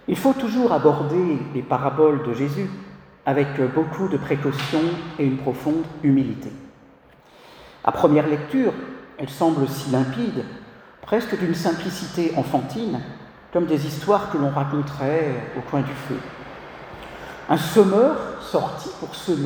Il faut toujours aborder les paraboles de Jésus avec beaucoup de précaution et une profonde humilité. À première lecture, elles semblent si limpides, presque d'une simplicité enfantine, comme des histoires que l'on raconterait au coin du feu. Un semeur sorti pour semer.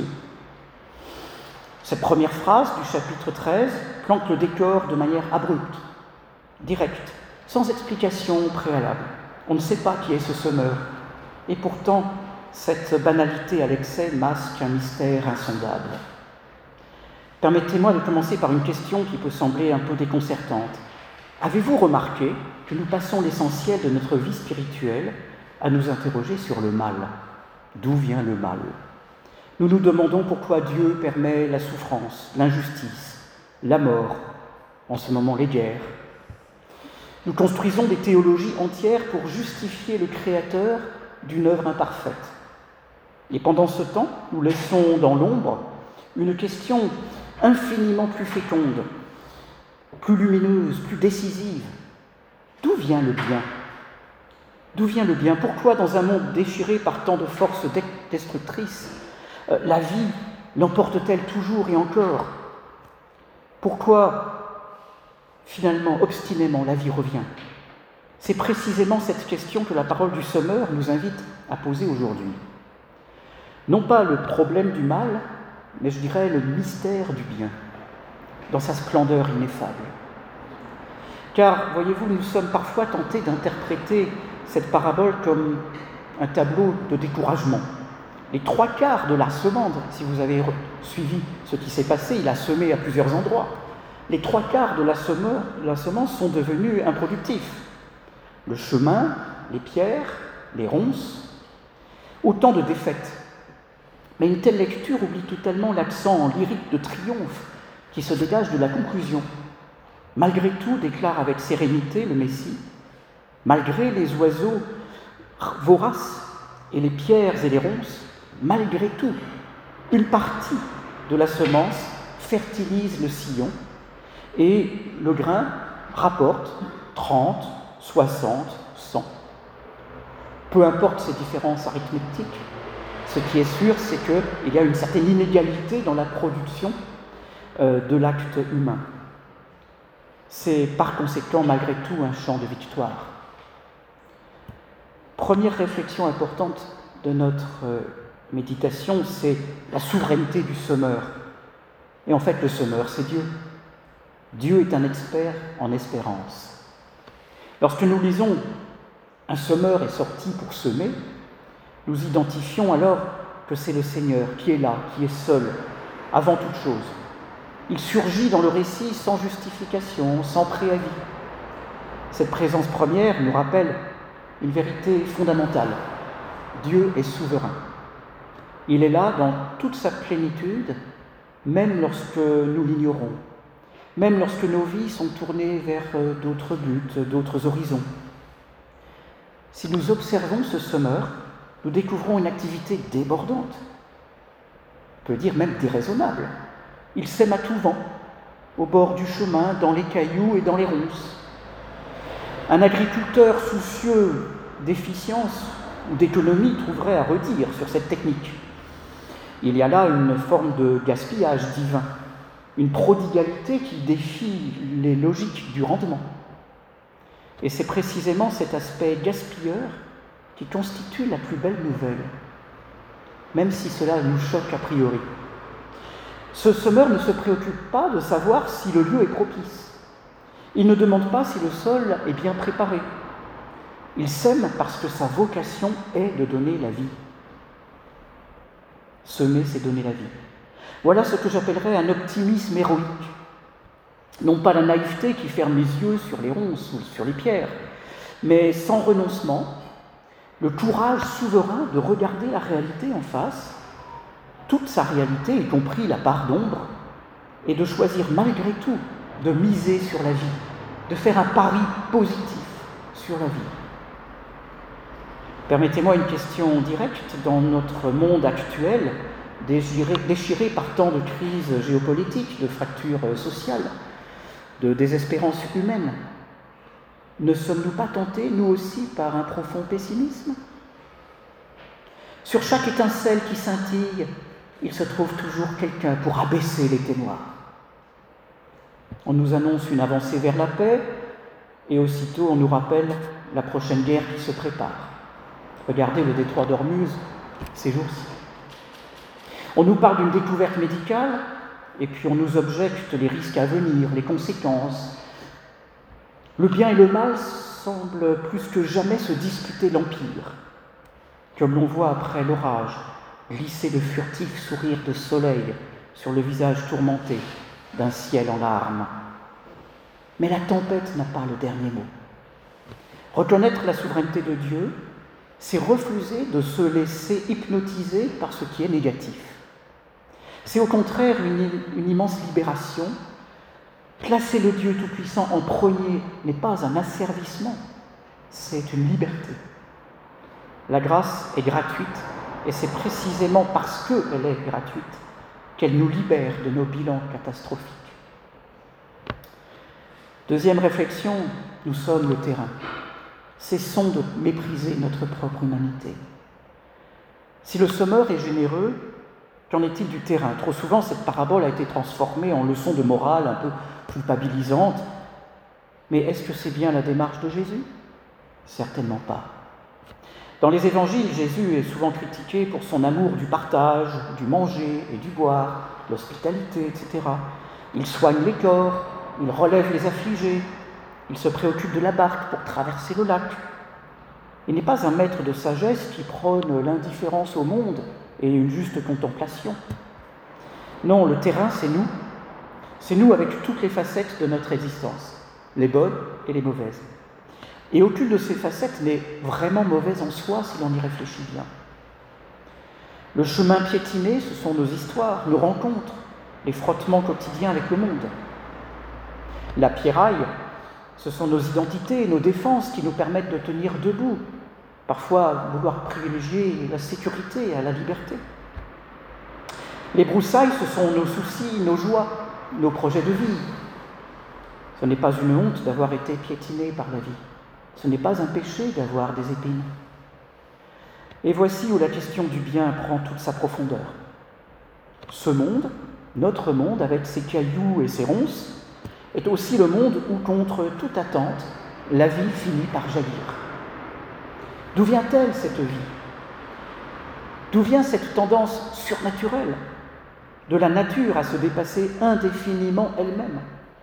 Cette première phrase du chapitre 13 plante le décor de manière abrupte, directe, sans explication préalable. On ne sait pas qui est ce semeur, et pourtant, cette banalité à l'excès masque un mystère insondable. Permettez-moi de commencer par une question qui peut sembler un peu déconcertante. Avez-vous remarqué que nous passons l'essentiel de notre vie spirituelle à nous interroger sur le mal ? D'où vient le mal ? Nous nous demandons pourquoi Dieu permet la souffrance, l'injustice, la mort, en ce moment les guerres. Nous construisons des théologies entières pour justifier le Créateur d'une œuvre imparfaite. Et pendant ce temps, nous laissons dans l'ombre une question infiniment plus féconde, plus lumineuse, plus décisive. D'où vient le bien ? D'où vient le bien ? Pourquoi, dans un monde déchiré par tant de forces destructrices, la vie l'emporte-t-elle toujours et encore ? Pourquoi, finalement, obstinément, la vie revient ? C'est précisément cette question que la parole du semeur nous invite à poser aujourd'hui. Non pas le problème du mal, mais je dirais le mystère du bien, dans sa splendeur ineffable. Car, voyez-vous, nous sommes parfois tentés d'interpréter cette parabole comme un tableau de découragement. Les 3/4 de la semence, si vous avez suivi ce qui s'est passé, il a semé à plusieurs endroits. Les 3/4 de la semence sont devenus improductifs. Le chemin, les pierres, les ronces, autant de défaites. Mais une telle lecture oublie totalement l'accent lyrique de triomphe qui se dégage de la conclusion. Malgré tout, déclare avec sérénité le Messie, malgré les oiseaux voraces et les pierres et les ronces, malgré tout, une partie de la semence fertilise le sillon et le grain rapporte 30, 60, 100. Peu importe ces différences arithmétiques, ce qui est sûr, c'est qu'il y a une certaine inégalité dans la production de l'acte humain. C'est par conséquent, malgré tout, un chant de victoire. Première réflexion importante de notre méditation, c'est la souveraineté du semeur. Et en fait, le semeur, c'est Dieu. Dieu est un expert en espérance. Lorsque nous lisons « Un semeur est sorti pour semer », nous identifions alors que c'est le Seigneur qui est là, qui est seul, avant toute chose. Il surgit dans le récit sans justification, sans préavis. Cette présence première nous rappelle une vérité fondamentale. Dieu est souverain. Il est là dans toute sa plénitude, même lorsque nous l'ignorons, même lorsque nos vies sont tournées vers d'autres buts, d'autres horizons. Si nous observons ce semeur, nous découvrons une activité débordante, on peut dire même déraisonnable. Il sème à tout vent, au bord du chemin, dans les cailloux et dans les ronces. Un agriculteur soucieux d'efficience ou d'économie trouverait à redire sur cette technique. Il y a là une forme de gaspillage divin, une prodigalité qui défie les logiques du rendement. Et c'est précisément cet aspect gaspilleur qui constitue la plus belle nouvelle, même si cela nous choque a priori. Ce semeur ne se préoccupe pas de savoir si le lieu est propice. Il ne demande pas si le sol est bien préparé. Il sème parce que sa vocation est de donner la vie. Semer, c'est donner la vie. Voilà ce que j'appellerais un optimisme héroïque. Non pas la naïveté qui ferme les yeux sur les ronces ou sur les pierres, mais sans renoncement, le courage souverain de regarder la réalité en face, toute sa réalité, y compris la part d'ombre, et de choisir malgré tout de miser sur la vie, de faire un pari positif sur la vie. Permettez-moi une question directe. Dans notre monde actuel, déchiré par tant de crises géopolitiques, de fractures sociales, de désespérance humaine, Ne sommes-nous pas tentés, nous aussi, par un profond pessimisme ? Sur chaque étincelle qui scintille, il se trouve toujours quelqu'un pour abaisser les témoins. On nous annonce une avancée vers la paix, et aussitôt on nous rappelle la prochaine guerre qui se prépare. Regardez le détroit d'Ormuz ces jours-ci. On nous parle d'une découverte médicale, et puis on nous objecte les risques à venir, les conséquences. Le bien et le mal semblent plus que jamais se disputer l'empire, comme l'on voit après l'orage glisser de furtifs sourires de soleil sur le visage tourmenté d'un ciel en larmes. Mais la tempête n'a pas le dernier mot. Reconnaître la souveraineté de Dieu, c'est refuser de se laisser hypnotiser par ce qui est négatif. C'est au contraire une immense libération. Placer le Dieu Tout-Puissant en premier n'est pas un asservissement, c'est une liberté. La grâce est gratuite, et c'est précisément parce qu'elle est gratuite qu'elle nous libère de nos bilans catastrophiques. Deuxième réflexion, nous sommes le terrain. Cessons de mépriser notre propre humanité. Si le Sommeur est généreux, qu'en est-il du terrain ? Trop souvent, cette parabole a été transformée en leçon de morale un peu culpabilisante. Mais est-ce que c'est bien la démarche de Jésus ? Certainement pas. Dans les évangiles, Jésus est souvent critiqué pour son amour du partage, du manger et du boire, l'hospitalité, etc. Il soigne les corps, il relève les affligés, il se préoccupe de la barque pour traverser le lac. Il n'est pas un maître de sagesse qui prône l'indifférence au monde et une juste contemplation. Non, le terrain, c'est nous. C'est nous avec toutes les facettes de notre existence, les bonnes et les mauvaises. Et aucune de ces facettes n'est vraiment mauvaise en soi si l'on y réfléchit bien. Le chemin piétiné, ce sont nos histoires, nos rencontres, les frottements quotidiens avec le monde. La pierraille, ce sont nos identités, nos défenses qui nous permettent de tenir debout, parfois vouloir privilégier la sécurité à la liberté. Les broussailles, ce sont nos soucis, nos joies, nos projets de vie. Ce n'est pas une honte d'avoir été piétiné par la vie. Ce n'est pas un péché d'avoir des épines. Et voici où la question du bien prend toute sa profondeur. Ce monde, notre monde, avec ses cailloux et ses ronces, est aussi le monde où, contre toute attente, la vie finit par jaillir. D'où vient-elle, cette vie ? D'où vient cette tendance surnaturelle de la nature à se dépasser indéfiniment elle-même ?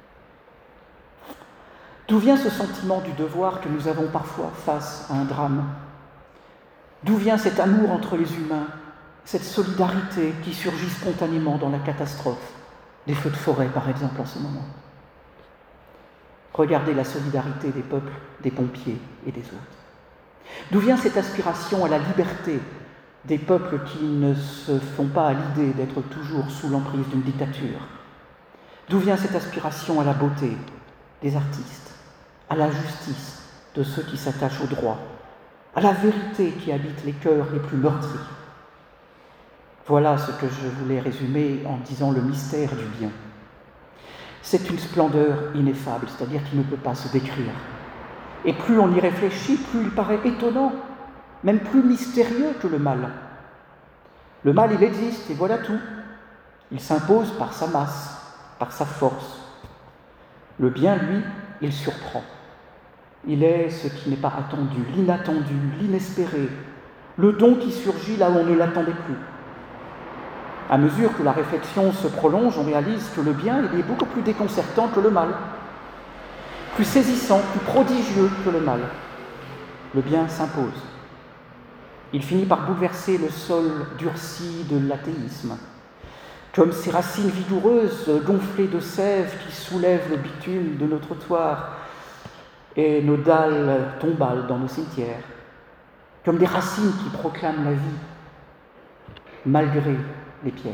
D'où vient ce sentiment du devoir que nous avons parfois face à un drame ? D'où vient cet amour entre les humains, cette solidarité qui surgit spontanément dans la catastrophe, des feux de forêt par exemple en ce moment ? Regardez la solidarité des peuples, des pompiers et des autres. D'où vient cette aspiration à la liberté des peuples qui ne se font pas à l'idée d'être toujours sous l'emprise d'une dictature ? D'où vient cette aspiration à la beauté des artistes, à la justice de ceux qui s'attachent au droit, à la vérité qui habite les cœurs les plus meurtris ? Voilà ce que je voulais résumer en disant le mystère du bien. C'est une splendeur ineffable, c'est-à-dire qui ne peut pas se décrire. Et plus on y réfléchit, plus il paraît étonnant, même plus mystérieux que le mal. Le mal, il existe, et voilà tout. Il s'impose par sa masse, par sa force. Le bien, lui, il surprend. Il est ce qui n'est pas attendu, l'inattendu, l'inespéré, le don qui surgit là où on ne l'attendait plus. À mesure que la réflexion se prolonge, on réalise que le bien, il est beaucoup plus déconcertant que le mal, plus saisissant, plus prodigieux que le mal. Le bien s'impose. Il finit par bouleverser le sol durci de l'athéisme, comme ces racines vigoureuses gonflées de sève qui soulèvent le bitume de nos trottoirs et nos dalles tombales dans nos cimetières, comme des racines qui proclament la vie, malgré les pierres.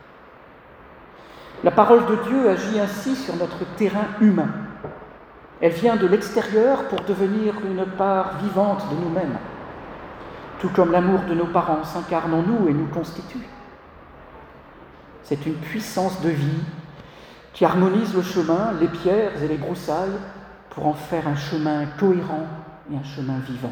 La parole de Dieu agit ainsi sur notre terrain humain. Elle vient de l'extérieur pour devenir une part vivante de nous-mêmes, tout comme l'amour de nos parents s'incarne en nous et nous constitue. C'est une puissance de vie qui harmonise le chemin, les pierres et les broussailles pour en faire un chemin cohérent et un chemin vivant.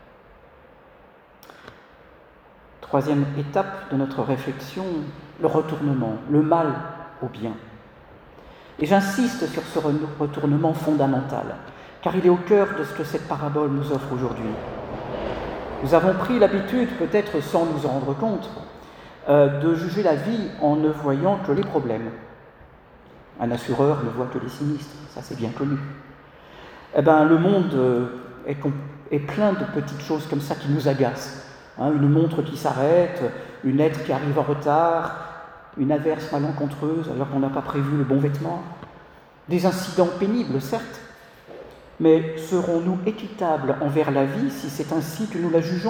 Troisième étape de notre réflexion, le retournement, le mal au bien. Et j'insiste sur ce retournement fondamental, car il est au cœur de ce que cette parabole nous offre aujourd'hui. Nous avons pris l'habitude, peut-être sans nous en rendre compte, de juger la vie en ne voyant que les problèmes. Un assureur ne voit que les sinistres, ça c'est bien connu. Eh bien, le monde est plein de petites choses comme ça qui nous agacent. Une montre qui s'arrête, une lettre qui arrive en retard, une averse malencontreuse alors qu'on n'a pas prévu le bon vêtement. Des incidents pénibles, certes, mais serons-nous équitables envers la vie si c'est ainsi que nous la jugeons ?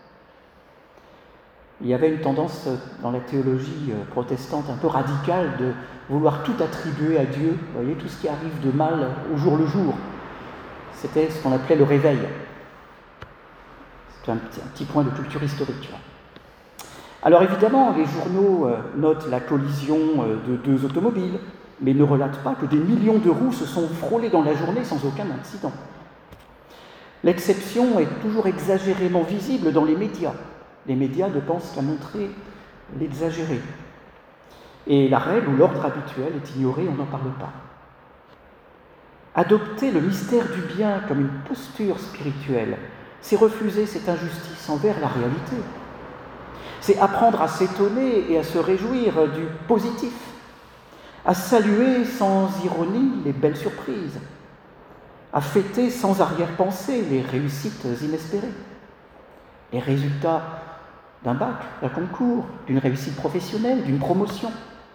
Il y avait une tendance dans la théologie protestante un peu radicale de vouloir tout attribuer à Dieu, vous voyez, tout ce qui arrive de mal au jour le jour. C'était ce qu'on appelait le réveil. C'est un petit point de culture historique. Alors évidemment, les journaux notent la collision de 2 automobiles, mais ne relatent pas que des millions de roues se sont frôlées dans la journée sans aucun incident. L'exception est toujours exagérément visible dans les médias. Les médias ne pensent qu'à montrer l'exagéré. Et la règle ou l'ordre habituel est ignoré, on n'en parle pas. Adopter le mystère du bien comme une posture spirituelle, c'est refuser cette injustice envers la réalité. C'est apprendre à s'étonner et à se réjouir du positif, à saluer sans ironie les belles surprises, à fêter sans arrière-pensée les réussites inespérées, les résultats d'un bac, d'un concours, d'une réussite professionnelle, d'une promotion.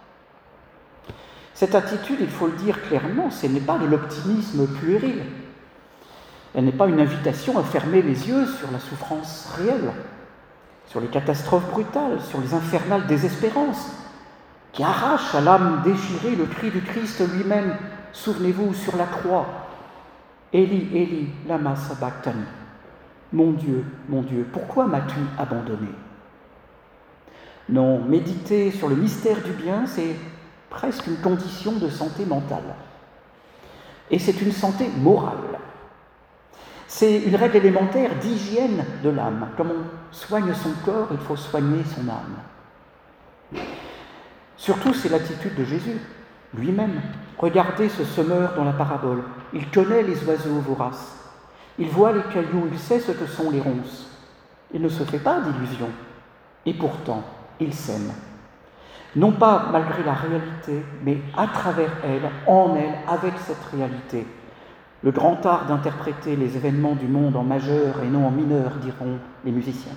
Cette attitude, il faut le dire clairement, ce n'est pas de l'optimisme puéril. Elle n'est pas une invitation à fermer les yeux sur la souffrance réelle, sur les catastrophes brutales, sur les infernales désespérances, qui arrachent à l'âme déchirée le cri du Christ lui-même. Souvenez-vous, sur la croix, « Eli, Eli, lama sabachthani » mon Dieu, pourquoi m'as-tu abandonné » Non, méditer sur le mystère du bien, c'est presque une condition de santé mentale. Et c'est une santé morale. C'est une règle élémentaire d'hygiène de l'âme. Comme on soigne son corps, il faut soigner son âme. Surtout, c'est l'attitude de Jésus, lui-même. Regardez ce semeur dans la parabole. Il connaît les oiseaux voraces. Il voit les cailloux, il sait ce que sont les ronces. Il ne se fait pas d'illusions. Et pourtant, il sème. Non pas malgré la réalité, mais à travers elle, en elle, avec cette réalité. Le grand art d'interpréter les événements du monde en majeur et non en mineur, diront les musiciens.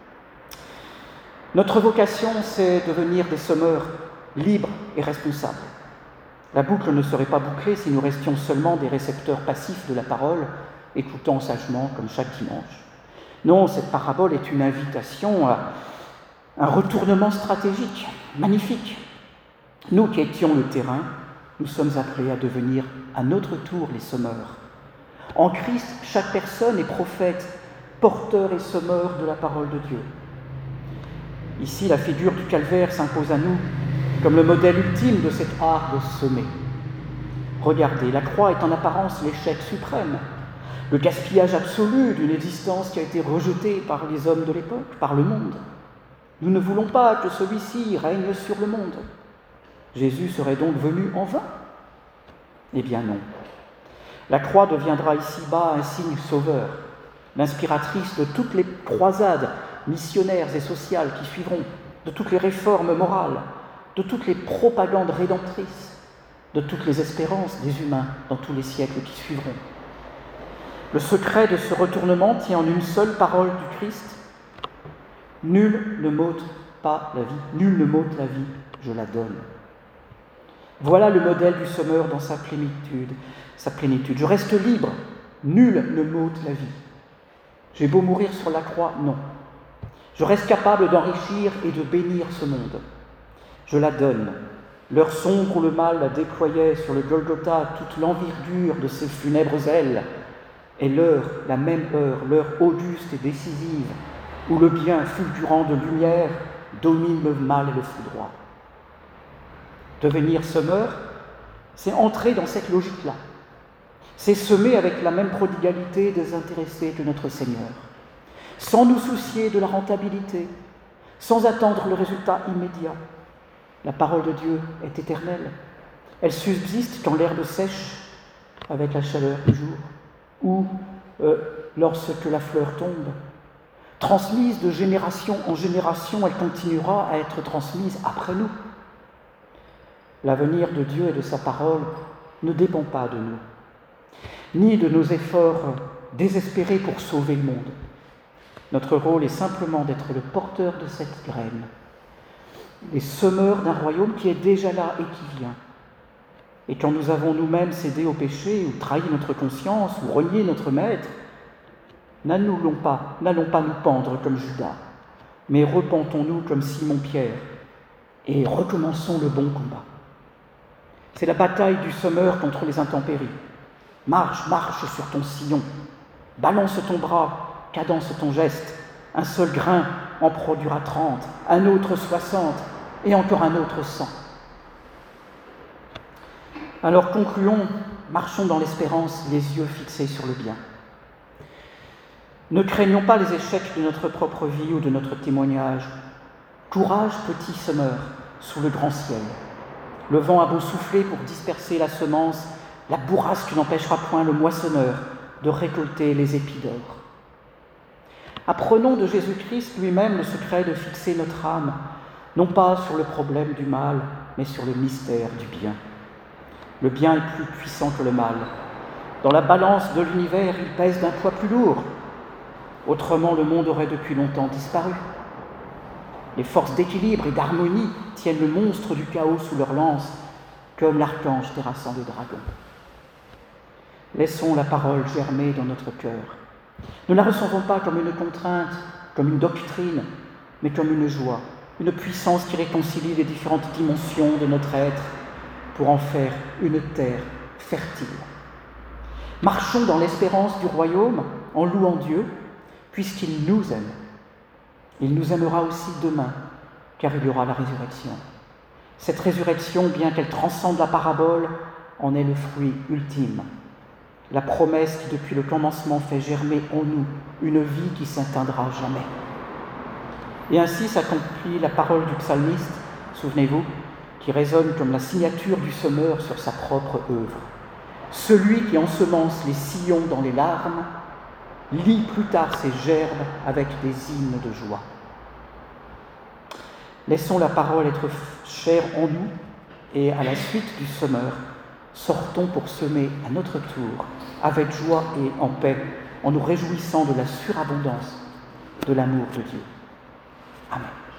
Notre vocation, c'est devenir des semeurs libres et responsables. La boucle ne serait pas bouclée si nous restions seulement des récepteurs passifs de la parole, écoutant sagement comme chaque dimanche. Non, cette parabole est une invitation à un retournement stratégique, magnifique. Nous qui étions le terrain, nous sommes appelés à devenir à notre tour les semeurs. En Christ, chaque personne est prophète, porteur et semeur de la parole de Dieu. Ici, la figure du calvaire s'impose à nous comme le modèle ultime de cet art de semer. Regardez, la croix est en apparence l'échec suprême, le gaspillage absolu d'une existence qui a été rejetée par les hommes de l'époque, par le monde. Nous ne voulons pas que celui-ci règne sur le monde. Jésus serait donc venu en vain ? Eh bien non. La croix deviendra ici-bas un signe sauveur, l'inspiratrice de toutes les croisades missionnaires et sociales qui suivront, de toutes les réformes morales, de toutes les propagandes rédemptrices, de toutes les espérances des humains dans tous les siècles qui suivront. Le secret de ce retournement tient en une seule parole du Christ. Nul ne m'ôte pas la vie, nul ne m'ôte la vie, je la donne. Voilà le modèle du semeur dans sa plénitude. Je reste libre, nul ne m'ôte la vie. J'ai beau mourir sur la croix, non. Je reste capable d'enrichir et de bénir ce monde. Je la donne. L'heure sombre où le mal la déployait sur le Golgotha toute l'envergure de ses funèbres ailes est l'heure, la même heure, l'heure auguste et décisive où le bien fulgurant de lumière domine le mal et le foudroie. Devenir semeur, c'est entrer dans cette logique-là. C'est semer avec la même prodigalité désintéressée que notre Seigneur, sans nous soucier de la rentabilité, sans attendre le résultat immédiat. La parole de Dieu est éternelle. Elle subsiste quand l'herbe sèche avec la chaleur du jour, ou lorsque la fleur tombe. Transmise de génération en génération, elle continuera à être transmise après nous. L'avenir de Dieu et de sa parole ne dépend pas de nous, ni de nos efforts désespérés pour sauver le monde. Notre rôle est simplement d'être le porteur de cette graine, les semeurs d'un royaume qui est déjà là et qui vient. Et quand nous avons nous-mêmes cédé au péché, ou trahi notre conscience, ou renié notre maître, n'allons pas nous pendre comme Judas, mais repentons-nous comme Simon-Pierre et recommençons le bon combat. C'est la bataille du semeur contre les intempéries. Marche, marche sur ton sillon, balance ton bras, cadence ton geste. Un seul grain en produira 30, un autre 60, et encore un autre 100. Alors concluons, marchons dans l'espérance, les yeux fixés sur le bien. Ne craignons pas les échecs de notre propre vie ou de notre témoignage. Courage, petit semeur, sous le grand ciel. Le vent a beau souffler pour disperser la semence, la bourrasque n'empêchera point le moissonneur de récolter les épis d'or. Apprenons de Jésus-Christ lui-même le secret de fixer notre âme, non pas sur le problème du mal, mais sur le mystère du bien. Le bien est plus puissant que le mal. Dans la balance de l'univers, il pèse d'un poids plus lourd. Autrement, le monde aurait depuis longtemps disparu. Les forces d'équilibre et d'harmonie tiennent le monstre du chaos sous leur lance, comme l'archange terrassant le dragon. Laissons la parole germer dans notre cœur. Ne la recevons pas comme une contrainte, comme une doctrine, mais comme une joie, une puissance qui réconcilie les différentes dimensions de notre être pour en faire une terre fertile. Marchons dans l'espérance du royaume en louant Dieu, puisqu'il nous aime. Il nous aimera aussi demain, car il y aura la résurrection. Cette résurrection, bien qu'elle transcende la parabole, en est le fruit ultime. La promesse qui, depuis le commencement, fait germer en nous une vie qui ne s'éteindra jamais. Et ainsi s'accomplit la parole du psalmiste, souvenez-vous, qui résonne comme la signature du semeur sur sa propre œuvre. Celui qui ensemence les sillons dans les larmes, lit plus tard ses gerbes avec des hymnes de joie. Laissons la parole être chère en nous et à la suite du semeur, sortons pour semer à notre tour, avec joie et en paix, en nous réjouissant de la surabondance de l'amour de Dieu. Amen.